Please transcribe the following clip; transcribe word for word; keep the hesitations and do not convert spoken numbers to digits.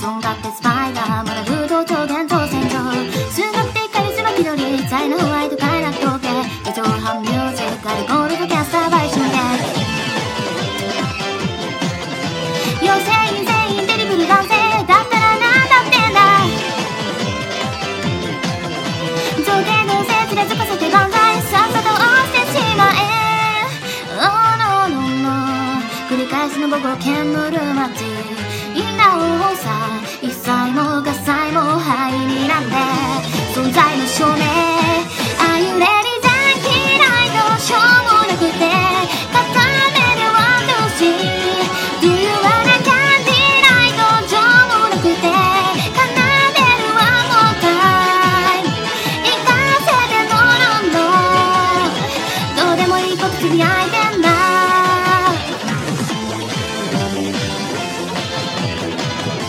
とんがってスパイダーまだ風土超伝統戦場数学的カリスマ気取り才能ホワイト快楽統計四畳半ミュージックアルコールとキャスター買収で妖精全員デリブル男性だったらなんだってんだ上下のせずれずかせて万歳さっさと押してしまえ Oh no no no 繰り返しの午後煙る街稲尾さ一切も喝采も灰になんで存在の証明